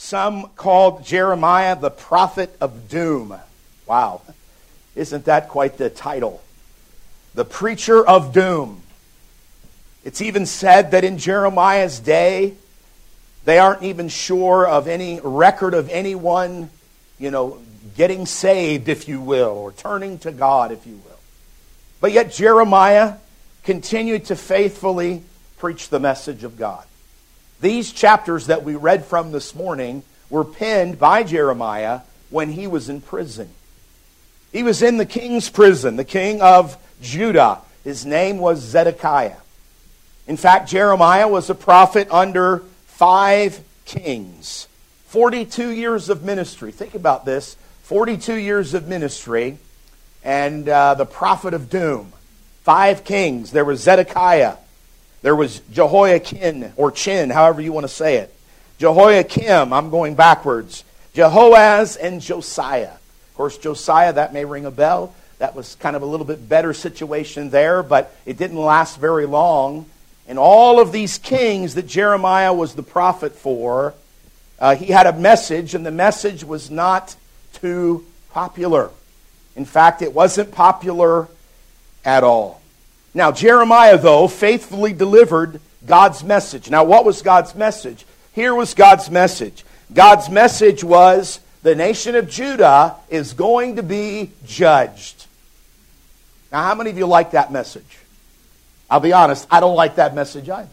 Some called Jeremiah the prophet of doom. Wow. Isn't that quite the title? The preacher of doom. It's even said that in Jeremiah's day, they aren't even sure of any record of anyone, getting saved, if you will, or turning to God, if you will. But yet Jeremiah continued to faithfully preach the message of God. These chapters that we read from this morning were penned by Jeremiah when he was in prison. He was in the king's prison, the king of Judah. His name was Zedekiah. In fact, Jeremiah was a prophet under 5 kings. 42 years of ministry. Think about this. 42 years of ministry and the prophet of doom. 5 kings. There was Zedekiah. There was Jehoiakim, or Chin, however you want to say it. Jehoiakim, I'm going backwards. Jehoaz and Josiah. Of course, Josiah, that may ring a bell. That was kind of a little bit better situation there, but it didn't last very long. And all of these kings that Jeremiah was the prophet for, he had a message, and the message was not too popular. In fact, it wasn't popular at all. Now, Jeremiah, though, faithfully delivered God's message. Now, what was God's message? Here was God's message. God's message was the nation of Judah is going to be judged. Now, how many of you like that message? I'll be honest, I don't like that message either.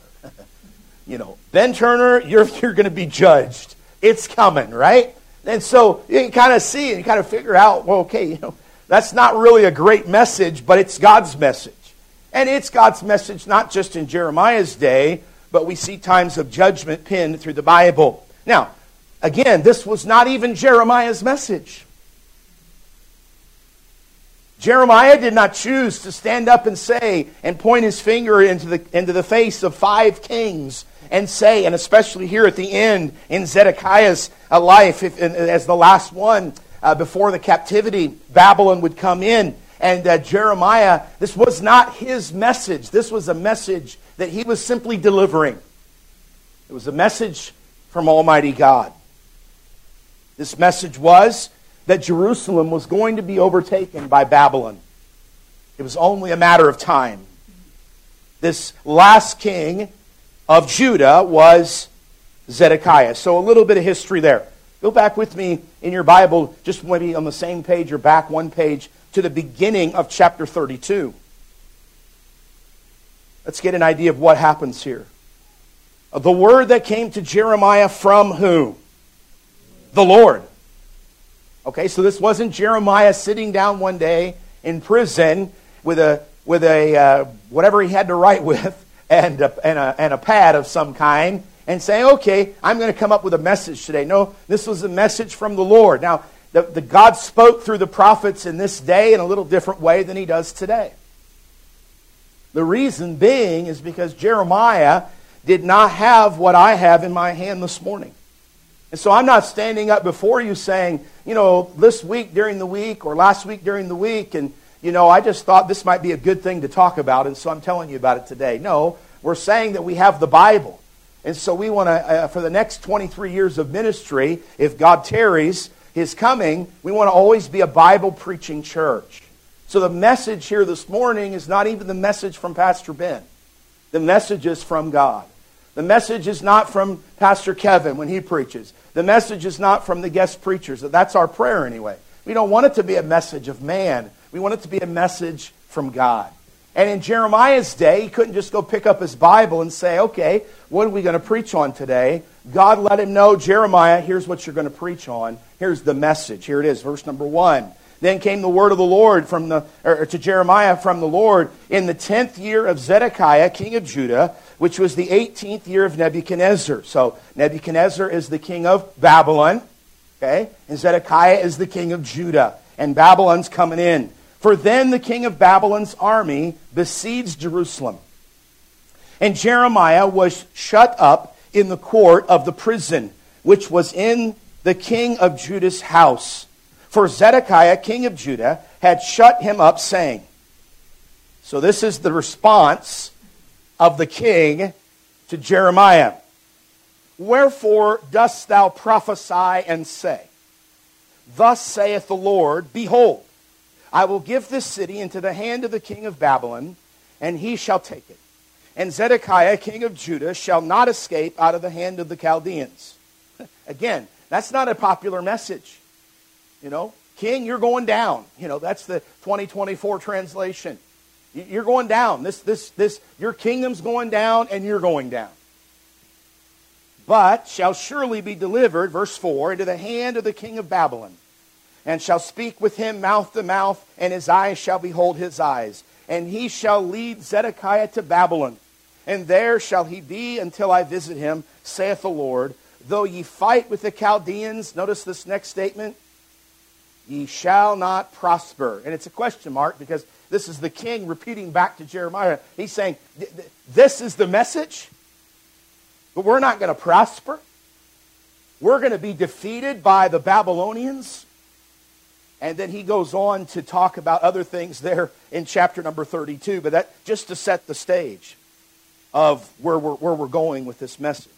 Ben Turner, you're going to be judged. It's coming, right? And so you can kind of see and you kind of figure out, well, okay, that's not really a great message, but it's God's message. And it's God's message not just in Jeremiah's day, but we see times of judgment penned through the Bible. Now, again, this was not even Jeremiah's message. Jeremiah did not choose to stand up and say and point his finger into the face of 5 kings and say, and especially here at the end in Zedekiah's life, as the last one before the captivity, Babylon would come in. And Jeremiah, this was not his message. This was a message that he was simply delivering. It was a message from Almighty God. This message was that Jerusalem was going to be overtaken by Babylon. It was only a matter of time. This last king of Judah was Zedekiah. So a little bit of history there. Go back with me in your Bible, just maybe on the same page or back one page, to the beginning of chapter 32. Let's get an idea of what happens here. The word that came to Jeremiah from who? The Lord. Okay, so this wasn't Jeremiah sitting down one day in prison with a whatever he had to write with and a pad of some kind and saying, okay, I'm going to come up with a message today. No, this was a message from the Lord. Now, the God spoke through the prophets in this day in a little different way than he does today. The reason being is because Jeremiah did not have what I have in my hand this morning. And so I'm not standing up before you saying, this week during the week or last week during the week, and, I just thought this might be a good thing to talk about, and so I'm telling you about it today. No, we're saying that we have the Bible. And so we want to, for the next 23 years of ministry, if God tarries his coming, we want to always be a Bible-preaching church. So the message here this morning is not even the message from Pastor Ben. The message is from God. The message is not from Pastor Kevin when he preaches. The message is not from the guest preachers. That's our prayer anyway. We don't want it to be a message of man. We want it to be a message from God. And in Jeremiah's day, he couldn't just go pick up his Bible and say, okay, what are we going to preach on today? God let him know, Jeremiah, here's what you're going to preach on. Here's the message. Here it is, verse number 1. Then came the word of the Lord to Jeremiah from the Lord in the 10th year of Zedekiah, king of Judah, which was the 18th year of Nebuchadnezzar. So Nebuchadnezzar is the king of Babylon, okay? And Zedekiah is the king of Judah. And Babylon's coming in. For then the king of Babylon's army besieged Jerusalem. And Jeremiah was shut up in the court of the prison, which was in the king of Judah's house. For Zedekiah, king of Judah, had shut him up, saying. So this is the response of the king to Jeremiah. Wherefore dost thou prophesy and say, Thus saith the Lord, Behold, I will give this city into the hand of the king of Babylon, and he shall take it. And Zedekiah, king of Judah, shall not escape out of the hand of the Chaldeans. Again, that's not a popular message. King, you're going down. That's the 2024 translation. You're going down. Your kingdom's going down, and you're going down. But shall surely be delivered, verse 4, into the hand of the king of Babylon, and shall speak with him mouth to mouth, and his eyes shall behold his eyes. And he shall lead Zedekiah to Babylon, and there shall he be until I visit him, saith the Lord. Though ye fight with the Chaldeans, notice this next statement, ye shall not prosper. And it's a question mark because this is the king repeating back to Jeremiah. He's saying, this is the message, but we're not going to prosper. We're going to be defeated by the Babylonians. And then he goes on to talk about other things there in chapter number 32. But that just to set the stage of where we're going with this message.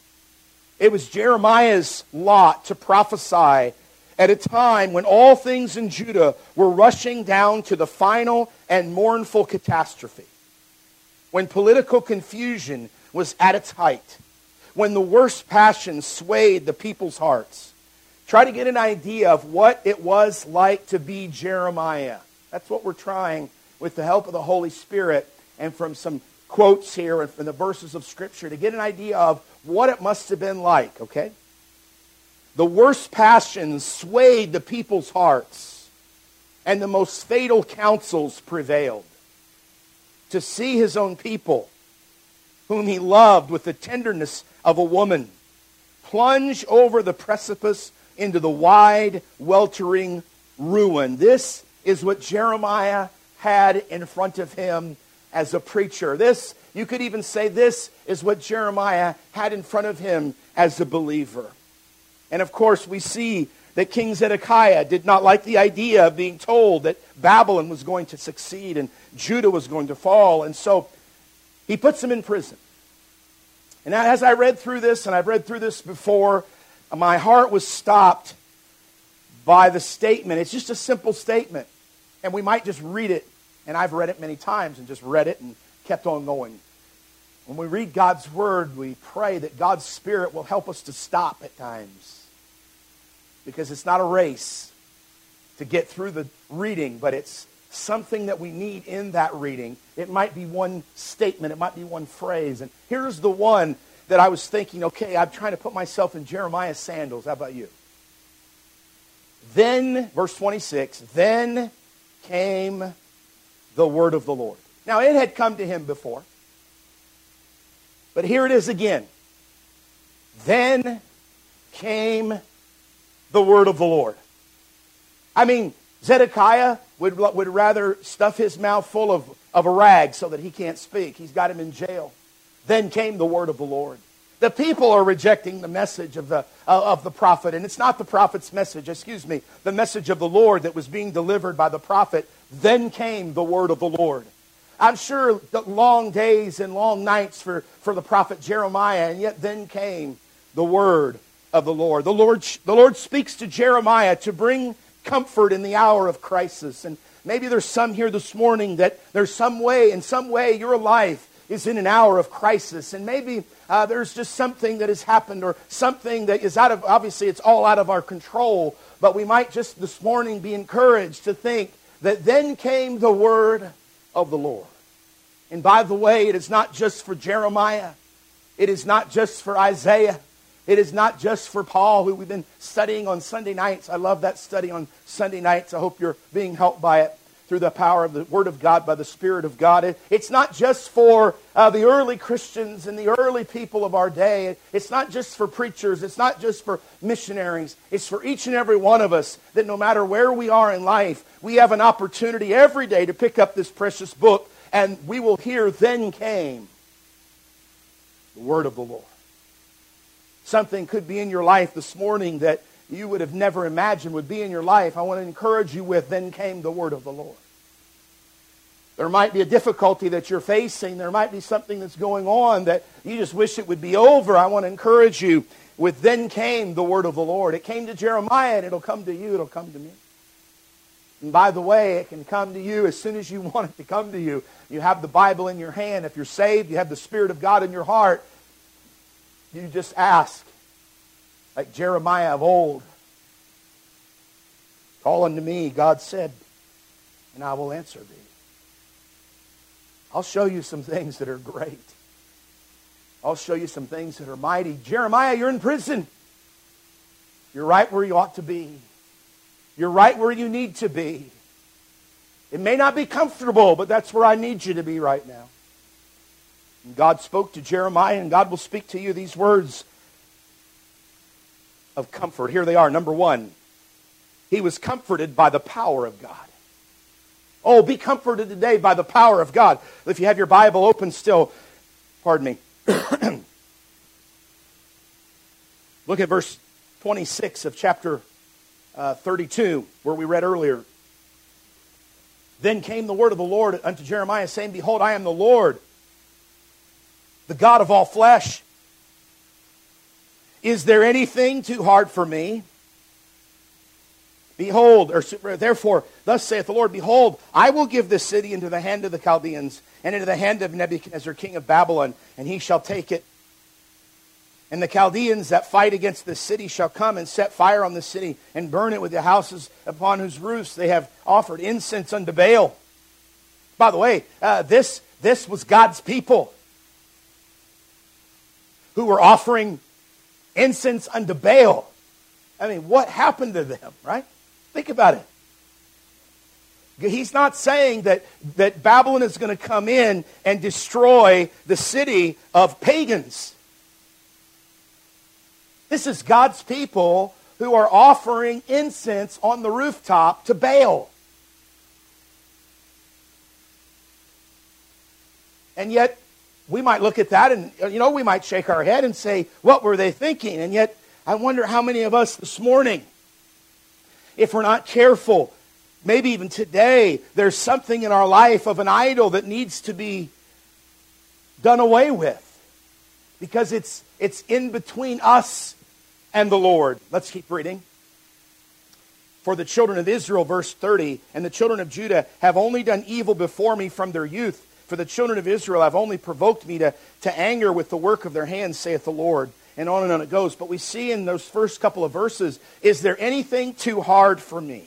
It was Jeremiah's lot to prophesy at a time when all things in Judah were rushing down to the final and mournful catastrophe. When political confusion was at its height. When the worst passions swayed the people's hearts. Try to get an idea of what it was like to be Jeremiah. That's what we're trying with the help of the Holy Spirit and from some quotes here and from the verses of Scripture to get an idea of what it must have been like, okay? The worst passions swayed the people's hearts, and the most fatal counsels prevailed. To see his own people, whom he loved with the tenderness of a woman, plunge over the precipice into the wide, weltering ruin. This is what Jeremiah had in front of him as a preacher. This, you could even say this is what Jeremiah had in front of him as a believer. And of course, we see that King Zedekiah did not like the idea of being told that Babylon was going to succeed and Judah was going to fall. And so he puts him in prison. And as I read through this, and I've read through this before, my heart was stopped by the statement. It's just a simple statement. And we might just read it. And I've read it many times and just read it and kept on going. When we read God's Word, we pray that God's Spirit will help us to stop at times. Because it's not a race to get through the reading, but it's something that we need in that reading. It might be one statement, it might be one phrase. And here's the one that I was thinking, okay, I'm trying to put myself in Jeremiah's sandals. How about you? Then, verse 26, then came the word of the Lord. Now, it had come to him before. But here it is again. Then came the word of the Lord. I mean, Zedekiah would rather stuff his mouth full of a rag so that he can't speak. He's got him in jail. Then came the word of the Lord. The people are rejecting the message of the prophet. And it's not the prophet's message, the message of the Lord that was being delivered by the prophet. Then came the word of the Lord. I'm sure the long days and long nights for the prophet Jeremiah, and yet then came the word of the Lord. The Lord speaks to Jeremiah to bring comfort in the hour of crisis. And maybe there's some here this morning that in some way your life is in an hour of crisis. And maybe there's just something that has happened or something that is obviously it's all out of our control. But we might just this morning be encouraged to think that then came the word of the Lord. And by the way, it is not just for Jeremiah. It is not just for Isaiah. It is not just for Paul, who we've been studying on Sunday nights. I love that study on Sunday nights. I hope you're being helped by it through the power of the Word of God, by the Spirit of God. It's not just for the early Christians and the early people of our day. It's not just for preachers. It's not just for missionaries. It's for each and every one of us that no matter where we are in life, we have an opportunity every day to pick up this precious book, and we will hear, then came the word of the Lord. Something could be in your life this morning that you would have never imagined would be in your life. I want to encourage you with, then came the word of the Lord. There might be a difficulty that you're facing. There might be something that's going on that you just wish it would be over. I want to encourage you with then came the word of the Lord. It came to Jeremiah and it'll come to you. It'll come to me. And by the way, it can come to you as soon as you want it to come to you. You have the Bible in your hand. If you're saved, you have the Spirit of God in your heart. You just ask, like Jeremiah of old. Call unto me, God said, and I will answer thee. I'll show you some things that are great. I'll show you some things that are mighty. Jeremiah, you're in prison. You're right where you ought to be. You're right where you need to be. It may not be comfortable, but that's where I need you to be right now. And God spoke to Jeremiah, and God will speak to you these words of comfort. Here they are. Number one, he was comforted by the power of God. Oh, be comforted today by the power of God. If you have your Bible open still, pardon me. Look at verse 26 of chapter 32, where we read earlier. Then came the word of the Lord unto Jeremiah, saying, Behold, I am the Lord, the God of all flesh. Is there anything too hard for me? Behold, or therefore, thus saith the Lord, Behold, I will give this city into the hand of the Chaldeans, and into the hand of Nebuchadnezzar, king of Babylon, and he shall take it. And the Chaldeans that fight against this city shall come and set fire on the city, and burn it with the houses upon whose roofs they have offered incense unto Baal. By the way, this was God's people who were offering incense unto Baal. I mean, what happened to them, right? Think about it. He's not saying that Babylon is going to come in and destroy the city of pagans. This is God's people who are offering incense on the rooftop to Baal. And yet, we might look at that and, we might shake our head and say, what were they thinking? And yet, I wonder how many of us this morning, if we're not careful, maybe even today, there's something in our life of an idol that needs to be done away with. Because it's in between us and the Lord. Let's keep reading. For the children of Israel, verse 30, and the children of Judah have only done evil before me from their youth. For the children of Israel have only provoked me to anger with the work of their hands, saith the Lord. And on it goes. But we see in those first couple of verses, is there anything too hard for me?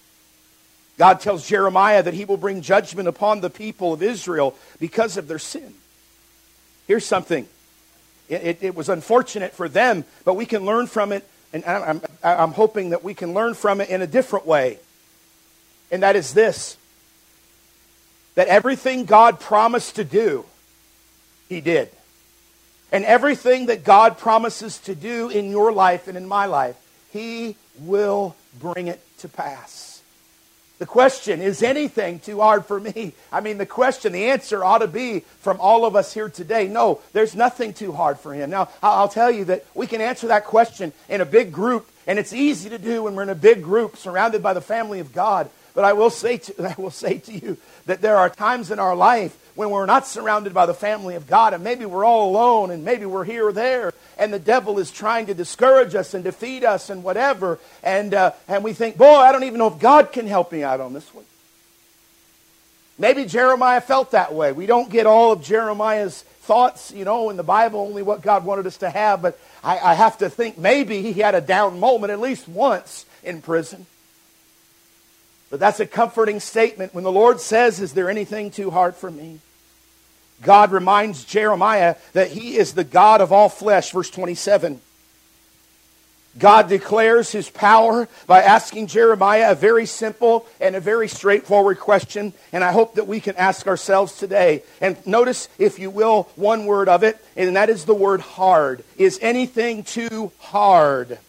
God tells Jeremiah that he will bring judgment upon the people of Israel because of their sin. Here's something. It was unfortunate for them, but we can learn from it, and I'm hoping that we can learn from it in a different way. And that is this. That everything God promised to do, he did. And everything that God promises to do in your life and in my life, he will bring it to pass. The question, is anything too hard for me? I mean, the answer ought to be from all of us here today, no, there's nothing too hard for him. Now, I'll tell you that we can answer that question in a big group, and it's easy to do when we're in a big group surrounded by the family of God. But I will say to you that there are times in our life when we're not surrounded by the family of God, and maybe we're all alone, and maybe we're here or there, and the devil is trying to discourage us and defeat us and whatever, and we think, boy, I don't even know if God can help me out on this one. Maybe Jeremiah felt that way. We don't get all of Jeremiah's thoughts, in the Bible, only what God wanted us to have, but I have to think maybe he had a down moment at least once in prison. But that's a comforting statement when the Lord says, is there anything too hard for me? God reminds Jeremiah that he is the God of all flesh, verse 27. God declares his power by asking Jeremiah a very simple and a very straightforward question, and I hope that we can ask ourselves today. And notice, if you will, one word of it, and that is the word hard. Is anything too hard?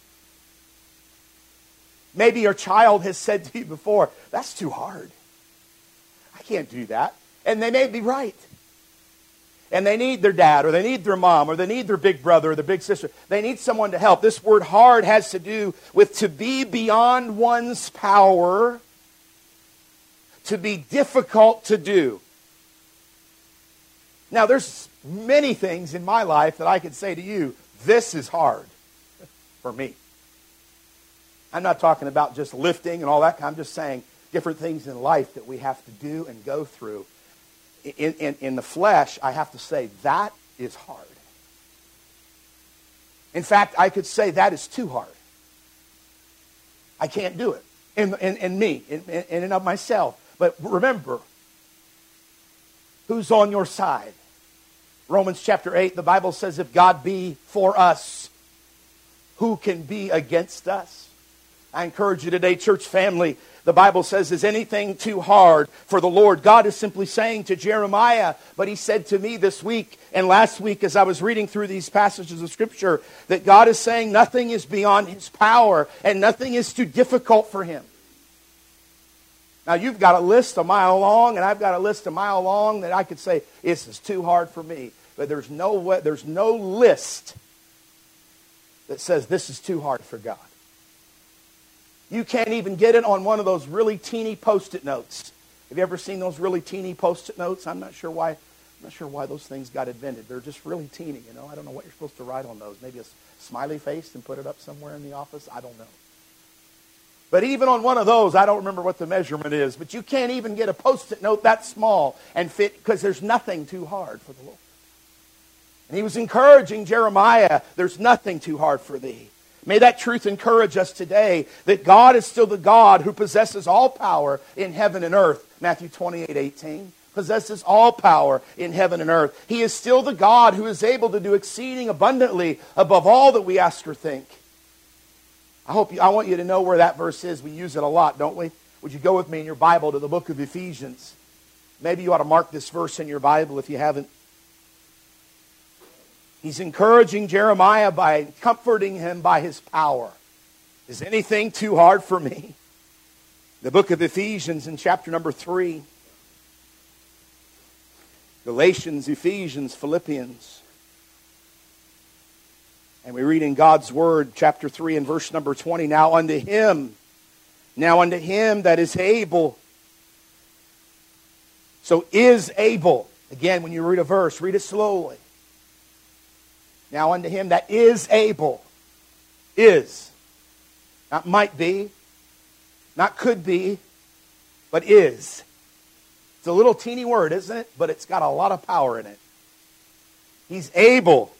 Maybe your child has said to you before, that's too hard. I can't do that. And they may be right. And they need their dad, or they need their mom, or they need their big brother, or their big sister. They need someone to help. This word hard has to do with to be beyond one's power, to be difficult to do. Now, there's many things in my life that I could say to you, this is hard for me. I'm not talking about just lifting and all that. I'm just saying different things in life that we have to do and go through. In the flesh, I have to say, that is hard. In fact, I could say that is too hard. I can't do it in me, in and of myself. But remember, who's on your side? Romans chapter 8, the Bible says, if God be for us, who can be against us? I encourage you today, church family, the Bible says, is anything too hard for the Lord? God is simply saying to Jeremiah, but He said to me this week and last week as I was reading through these passages of Scripture, that God is saying nothing is beyond His power and nothing is too difficult for Him. Now, you've got a list a mile long, and I've got a list a mile long that I could say, this is too hard for me. But there's no list that says this is too hard for God. You can't even get it on one of those really teeny Post-it notes. Have you ever seen those really teeny Post-it notes? I'm not sure why those things got invented. They're just really teeny, you know. I don't know what you're supposed to write on those. Maybe a smiley face and put it up somewhere in the office. I don't know. But even on one of those, I don't remember what the measurement is, but you can't even get a Post-it note that small and fit, because there's nothing too hard for the Lord. And He was encouraging Jeremiah, there's nothing too hard for thee. May that truth encourage us today, that God is still the God who possesses all power in heaven and earth. Matthew 28:18. Possesses all power in heaven and earth. He is still the God who is able to do exceeding abundantly above all that we ask or think. I want you to know where that verse is. We use it a lot, don't we? Would you go with me in your Bible to the book of Ephesians? Maybe you ought to mark this verse in your Bible if you haven't. He's encouraging Jeremiah by comforting him by His power. Is anything too hard for me? The book of Ephesians in chapter number 3. Galatians, Ephesians, Philippians. And we read in God's Word, chapter 3 and verse number 20, Now unto Him that is able. So is able. Again, when you read a verse, read it slowly. Now unto Him that is able. Is. Not might be. Not could be. But is. It's a little teeny word, isn't it? But it's got a lot of power in it. He's able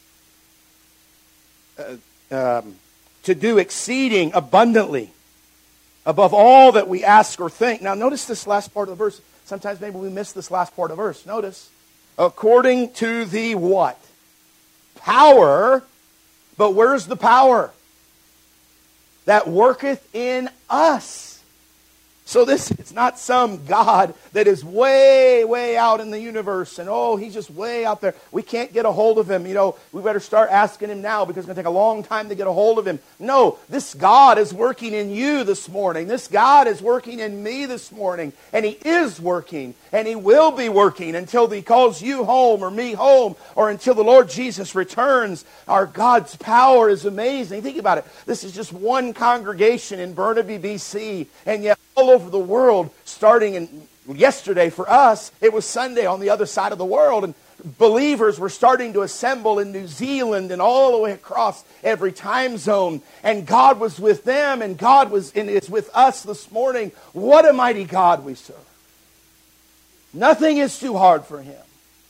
to do exceeding abundantly above all that we ask or think. Now notice this last part of the verse. Sometimes maybe we miss this last part of the verse. Notice. According to the what? Power. But where's the power? That worketh in us. So this is not some God that is way, way out in the universe and He's just way out there. We can't get a hold of Him. You know, we better start asking Him now because it's going to take a long time to get a hold of Him. No, this God is working in you this morning. This God is working in me this morning. And He is working and He will be working until He calls you home or me home or until the Lord Jesus returns. Our God's power is amazing. Think about it. This is just one congregation in Burnaby, BC, and yet all over the world, starting yesterday for us, it was Sunday on the other side of the world, and believers were starting to assemble in New Zealand and all the way across every time zone, and God was with them, and God is with us this morning. What a mighty God we serve. Nothing is too hard for Him.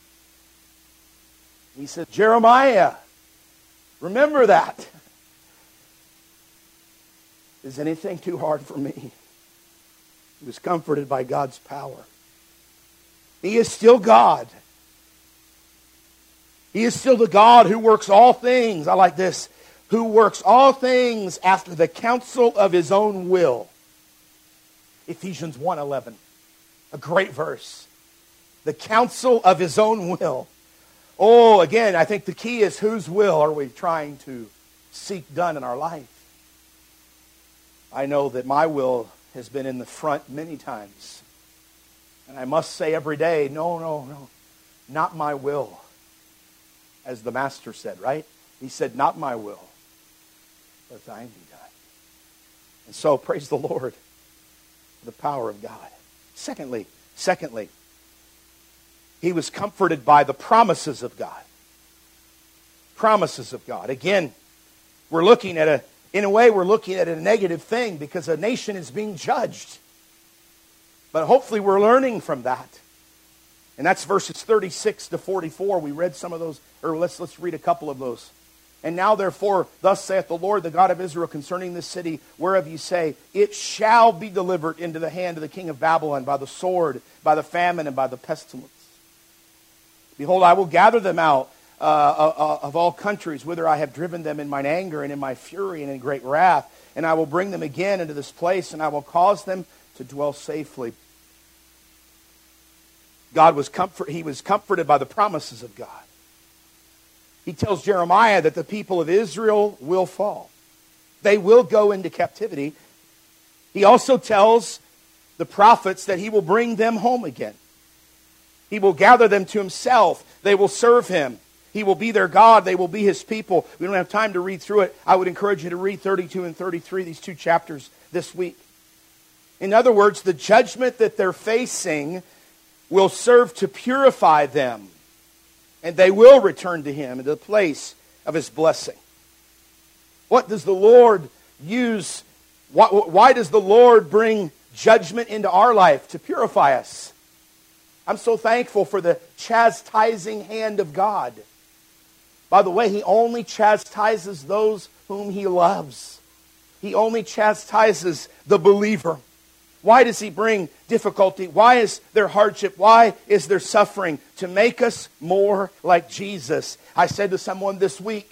He said, Jeremiah, remember that. Is anything too hard for me? He was comforted by God's power. He is still God. He is still the God who works all things. I like this. Who works all things after the counsel of His own will. Ephesians 1:11. A great verse. The counsel of His own will. Oh, again, I think the key is whose will are we trying to seek done in our life? I know that my will has been in the front many times. And I must say every day, no, not my will. As the Master said, right? He said, not my will, but thine be done. And so, praise the Lord for the power of God. Secondly, he was comforted by the promises of God. Promises of God. Again, we're looking at in a way, we're looking at a negative thing because a nation is being judged. But hopefully we're learning from that. And that's verses 36 to 44. We read some of those, or let's read a couple of those. And now therefore, thus saith the Lord, the God of Israel, concerning this city, whereof ye say, it shall be delivered into the hand of the king of Babylon by the sword, by the famine, and by the pestilence. Behold, I will gather them out of all countries, whither I have driven them in mine anger and in my fury and in great wrath. And I will bring them again into this place, and I will cause them to dwell safely. He was comforted by the promises of God. He tells Jeremiah that the people of Israel will fall. They will go into captivity. He also tells the prophets that he will bring them home again. He will gather them to himself. They will serve him. He will be their God. They will be his people. We don't have time to read through it. I would encourage you to read 32 and 33, these two chapters, this week. In other words, the judgment that they're facing will serve to purify them. And they will return to him in the place of his blessing. What does the Lord use? Why does the Lord bring judgment into our life? To purify us. I'm so thankful for the chastising hand of God. By the way, he only chastises those whom he loves. He only chastises the believer. Why does he bring difficulty? Why is there hardship? Why is there suffering? To make us more like Jesus. I said to someone this week,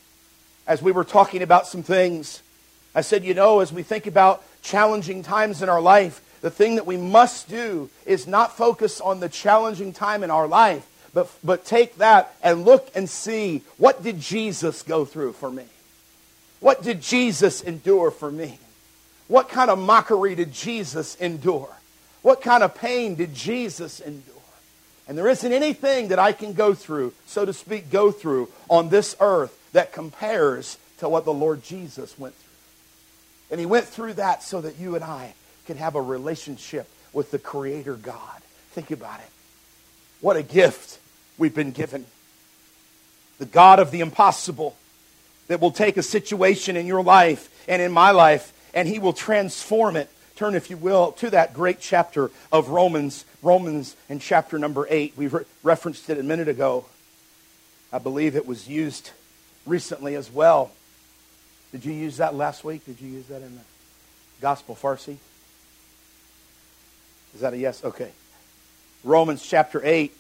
as we were talking about some things, I said, as we think about challenging times in our life, the thing that we must do is not focus on the challenging time in our life, but take that and look and see, what did Jesus go through for me? What did Jesus endure for me? What kind of mockery did Jesus endure? What kind of pain did Jesus endure? And there isn't anything that I can go through, so to speak, on this earth that compares to what the Lord Jesus went through. And he went through that so that you and I could have a relationship with the Creator God. Think about it. What a gift we've been given. The God of the impossible, that will take a situation in your life and in my life, and he will transform it. Turn, if you will, to that great chapter of Romans in chapter number 8. We referenced it a minute ago. I believe it was used recently as well. Did you use that last week? Did you use that in the Gospel Farsi? Is that a yes? Okay. Romans chapter 8.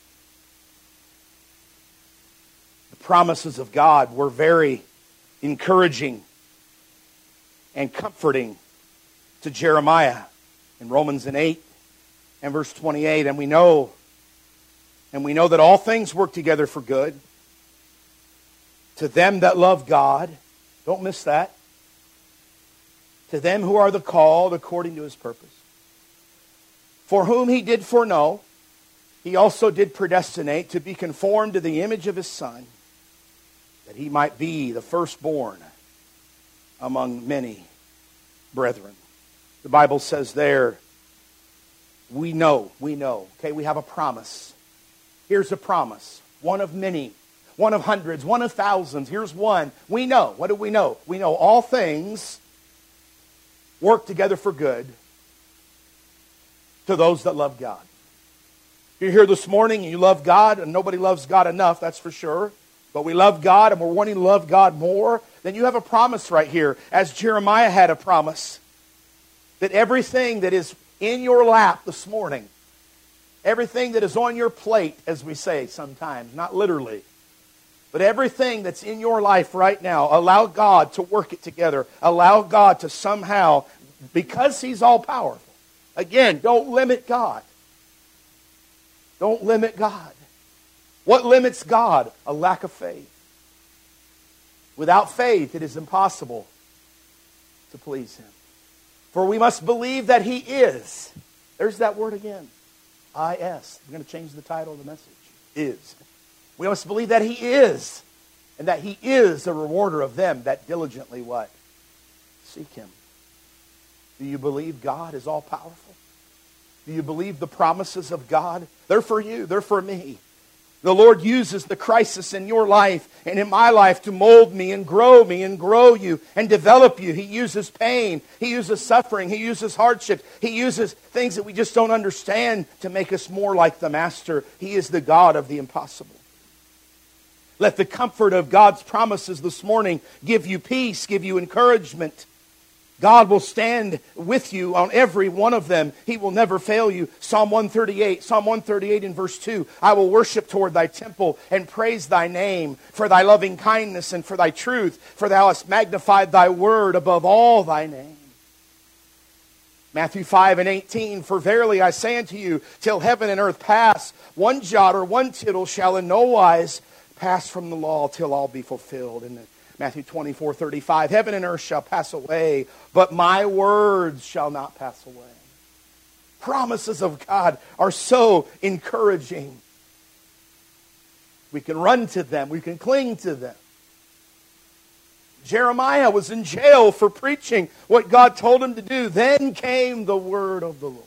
The promises of God were very encouraging and comforting to Jeremiah in Romans 8 and verse 28. And we know that all things work together for good to them that love God. Don't miss that. To them who are the called according to his purpose. For whom he did foreknow, he also did predestinate to be conformed to the image of his Son, that he might be the firstborn among many brethren. The Bible says there, we know. Okay, we have a promise. Here's a promise. One of many. One of hundreds. One of thousands. Here's one. We know. What do we know? We know all things work together for good to those that love God. If you're here this morning and you love God, and nobody loves God enough, that's for sure, but we love God and we're wanting to love God more, then you have a promise right here, as Jeremiah had a promise, that everything that is in your lap this morning, everything that is on your plate, as we say sometimes, not literally, but everything that's in your life right now, allow God to work it together. Allow God to somehow, because he's all powerful. Again, don't limit God. Don't limit God. What limits God? A lack of faith. Without faith, it is impossible to please him. For we must believe that he is. There's that word again. I-S. I'm going to change the title of the message. Is. We must believe that he is. And that he is a rewarder of them that diligently what? Seek him. Do you believe God is all powerful? Do you believe the promises of God? They're for you. They're for me. The Lord uses the crisis in your life and in my life to mold me and grow you and develop you. He uses pain. He uses suffering. He uses hardship. He uses things that we just don't understand to make us more like the Master. He is the God of the impossible. Let the comfort of God's promises this morning give you peace, give you encouragement. God will stand with you on every one of them. He will never fail you. Psalm 138 in verse 2. I will worship toward thy temple and praise thy name for thy loving kindness and for thy truth, for thou hast magnified thy word above all thy name. Matthew 5:18, for verily I say unto you, till heaven and earth pass, one jot or one tittle shall in no wise pass from the law till all be fulfilled. And Matthew 24:35, heaven and earth shall pass away, but my words shall not pass away. Promises of God are so encouraging. We can run to them. We can cling to them. Jeremiah was in jail for preaching what God told him to do. Then came the word of the Lord.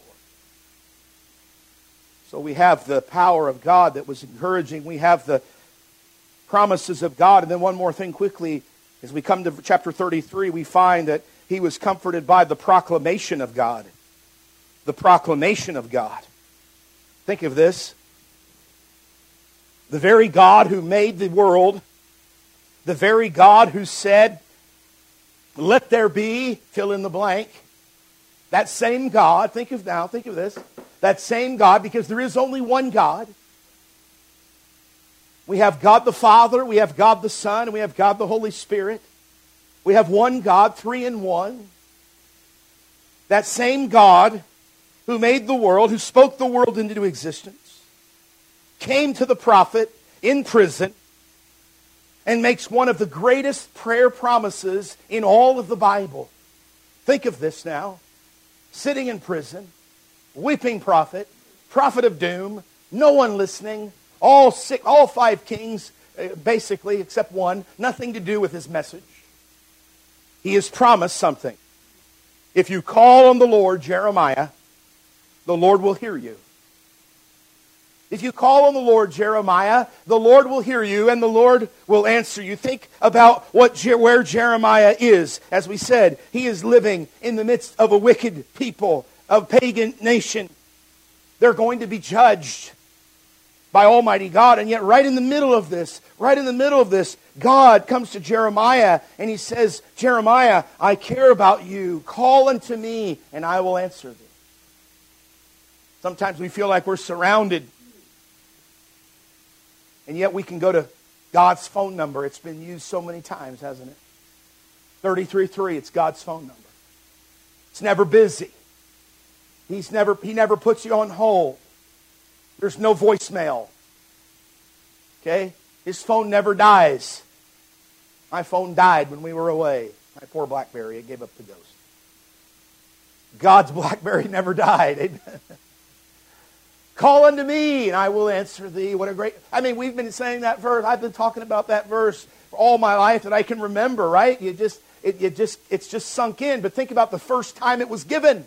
So we have the power of God that was encouraging. We have the promises of God. And then one more thing quickly. As we come to chapter 33, we find that he was comforted by the proclamation of God. The proclamation of God. Think of this. The very God who made the world, the very God who said, let there be, fill in the blank. That same God, think of this. That same God, because there is only one God. We have God the Father, we have God the Son, and we have God the Holy Spirit. We have one God, three in one. That same God who made the world, who spoke the world into existence, came to the prophet in prison and makes one of the greatest prayer promises in all of the Bible. Think of this now. Sitting in prison, weeping prophet of doom, no one listening, all five kings, basically, except one, nothing to do with his message. He has promised something. If you call on the Lord, Jeremiah, the Lord will hear you. If you call on the Lord, Jeremiah, the Lord will hear you and the Lord will answer you. Think about where Jeremiah is. As we said, he is living in the midst of a wicked people, a pagan nation. They're going to be judged by Almighty God. And yet right in the middle of this, God comes to Jeremiah and he says, Jeremiah, I care about you. Call unto me and I will answer thee. Sometimes we feel like we're surrounded. And yet we can go to God's phone number. It's been used so many times, hasn't it? 33.3, it's God's phone number. It's never busy. He never puts you on hold. There's no voicemail. Okay? His phone never dies. My phone died when we were away. My poor BlackBerry, it gave up the ghost. God's BlackBerry never died. Amen. Call unto me and I will answer thee. What a great... we've been saying that verse. I've been talking about that verse for all my life that I can remember, right? It's just sunk in. But think about the first time it was given.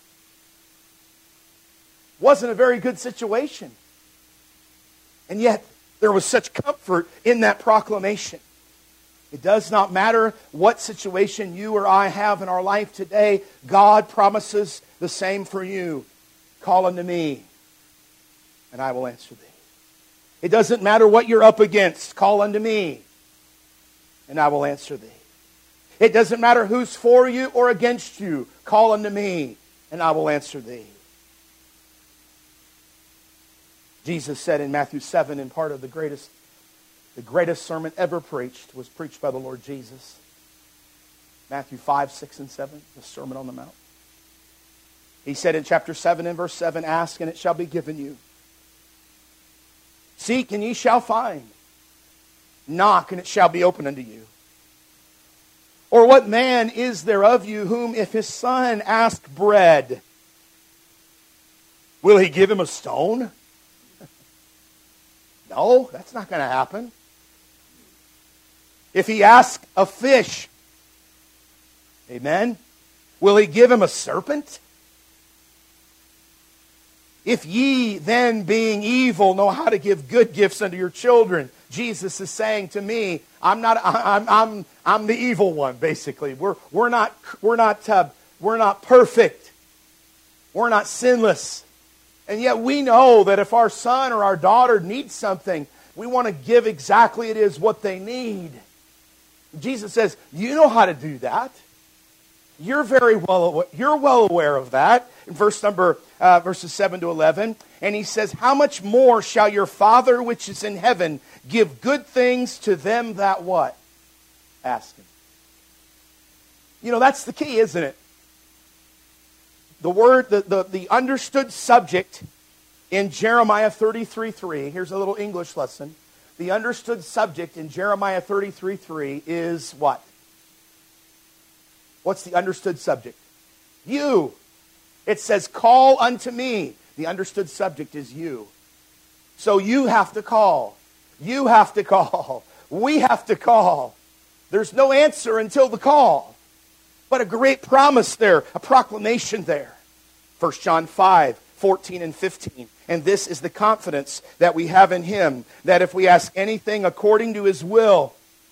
Wasn't a very good situation. And yet, there was such comfort in that proclamation. It does not matter what situation you or I have in our life today. God promises the same for you. Call unto me, and I will answer thee. It doesn't matter what you're up against. Call unto me, and I will answer thee. It doesn't matter who's for you or against you. Call unto me, and I will answer thee. Jesus said in Matthew 7, in part of the greatest sermon ever preached, was preached by the Lord Jesus. Matthew 5, 6, and 7, the Sermon on the Mount. He said in chapter 7 and verse 7, ask and it shall be given you. Seek and ye shall find. Knock and it shall be opened unto you. Or what man is there of you whom if his son ask bread, will he give him a stone? No, that's not going to happen. If he asks a fish, amen, will he give him a serpent? If ye then, being evil, know how to give good gifts unto your children, Jesus is saying to me, I'm the evil one. Basically, we're not perfect. We're not sinless, and yet we know that if our son or our daughter needs something, we want to give exactly it is what they need. Jesus says, you know how to do that. You're well aware of that. In verses 7 to 11, and he says, how much more shall your Father which is in heaven give good things to them that what? Ask him. You know, that's the key, isn't it? The word, the understood subject in Jeremiah 33:3, here's a little English lesson. The understood subject in Jeremiah 33:3 is what? What's the understood subject? You. It says, call unto me. The understood subject is you. So you have to call. You have to call. We have to call. There's no answer until the call. But a great promise there, a proclamation there. 1 John 5:14 and 15. And this is the confidence that we have in him, that if we ask anything according to his will,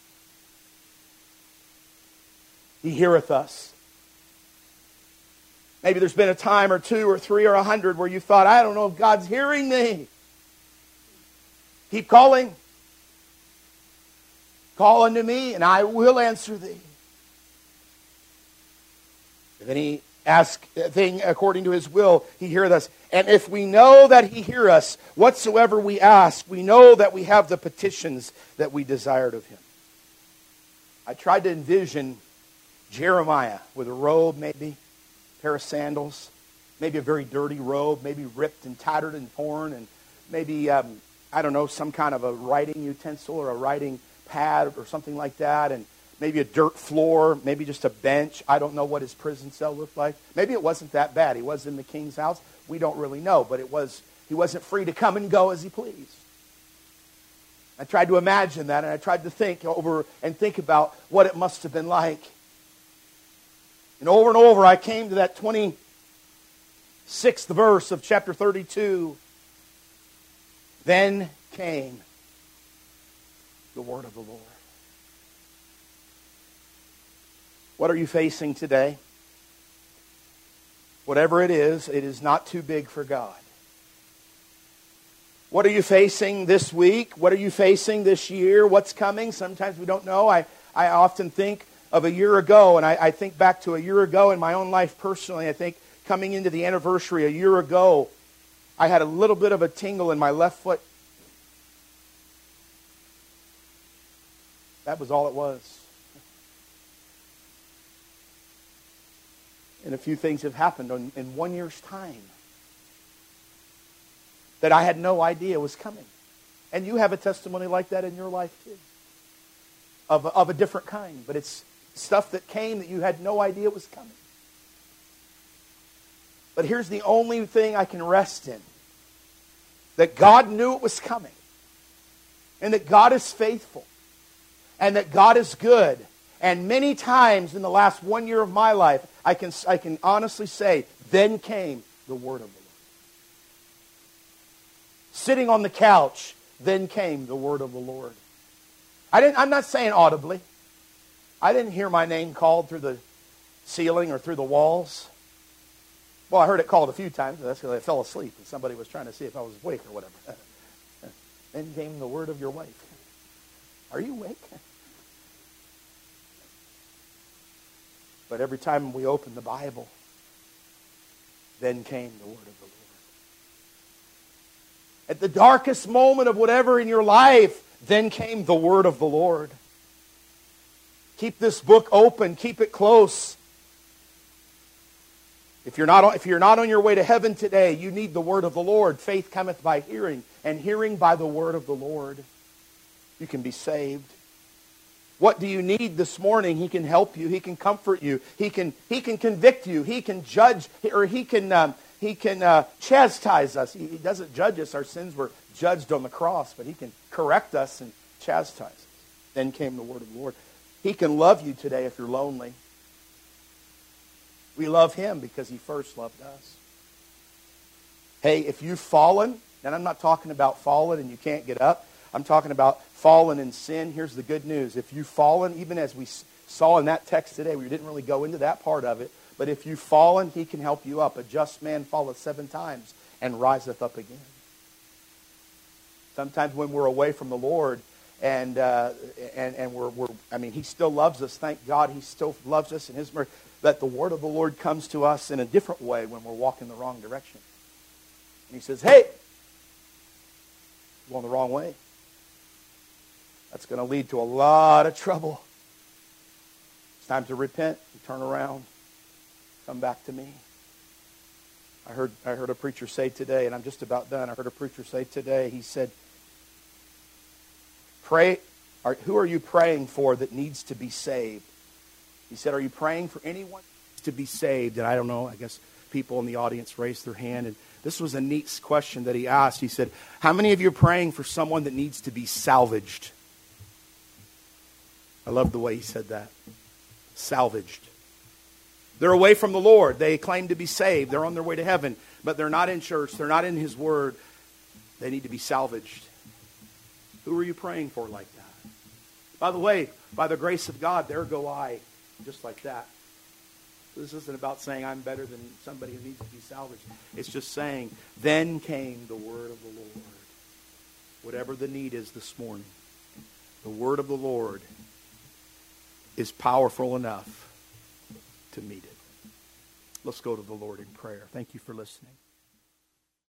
he heareth us. Maybe there's been a time or two or three or 100 where you thought, I don't know if God's hearing me. Keep calling. Call unto me, and I will answer thee. If any ask a thing according to his will, he heareth us. And if we know that he hear us, whatsoever we ask, we know that we have the petitions that we desired of him. I tried to envision Jeremiah with a robe, maybe, a pair of sandals, maybe a very dirty robe, maybe ripped and tattered and torn, and maybe, I don't know, some kind of a writing utensil or a writing pad or something like that, and maybe a dirt floor, maybe just a bench. I don't know what his prison cell looked like. Maybe it wasn't that bad. He was in the king's house. We don't really know, but he wasn't free to come and go as he pleased. I tried to imagine that, and I tried to think about what it must have been like. And over, I came to that 26th verse of chapter 32. Then came the word of the Lord. What are you facing today? Whatever it is not too big for God. What are you facing this week? What are you facing this year? What's coming? Sometimes we don't know. I often think of a year ago, and I think back to a year ago in my own life personally. I think coming into the anniversary a year ago, I had a little bit of a tingle in my left foot. That was all it was. And a few things have happened in 1 year's time that I had no idea was coming. And you have a testimony like that in your life too. Of a different kind. But it's stuff that came that you had no idea was coming. But here's the only thing I can rest in. That God knew it was coming. And that God is faithful. And that God is good. And many times in the last 1 year of my life, I can honestly say, then came the word of the Lord. Sitting on the couch, then came the word of the Lord. I'm not saying audibly. I didn't hear my name called through the ceiling or through the walls. Well, I heard it called a few times. That's because I fell asleep and somebody was trying to see if I was awake or whatever. Then came the word of your wife. Are you awake? But every time we open the Bible, then came the word of the Lord. At the darkest moment of whatever in your life, then came the word of the Lord. Keep this book open. Keep it close. If you're not on your way to heaven today, you need the word of the Lord. Faith cometh by hearing, and hearing by the word of the Lord. You can be saved. What do you need this morning? He can help you. He can comfort you. He can convict you. He can judge, or he can chastise us. He doesn't judge us. Our sins were judged on the cross, but he can correct us and chastise us. Then came the word of the Lord. He can love you today if you're lonely. We love him because he first loved us. Hey, if you've fallen, and I'm not talking about fallen and you can't get up. I'm talking about fallen in sin. Here's the good news. If you've fallen, even as we saw in that text today, we didn't really go into that part of it, but if you've fallen, He can help you up. A just man falleth 7 times and riseth up again. Sometimes when we're away from the Lord and He still loves us. Thank God He still loves us in His mercy. That the word of the Lord comes to us in a different way when we're walking the wrong direction. And He says, hey, you're going the wrong way. That's going to lead to a lot of trouble. It's time to repent and turn around. Come back to me. I heard a preacher say today, and I'm just about done. I heard a preacher say today, he said, who are you praying for that needs to be saved? He said, are you praying for anyone to be saved? And I don't know, I guess people in the audience raised their hand. And this was a neat question that he asked. He said, how many of you are praying for someone that needs to be salvaged? I love the way he said that. Salvaged. They're away from the Lord. They claim to be saved. They're on their way to heaven. But they're not in church. They're not in His Word. They need to be salvaged. Who are you praying for like that? By the way, by the grace of God, there go I. Just like that. This isn't about saying I'm better than somebody who needs to be salvaged. It's just saying, then came the word of the Lord. Whatever the need is this morning, the word of the Lord is powerful enough to meet it. Let's go to the Lord in prayer. Thank you for listening.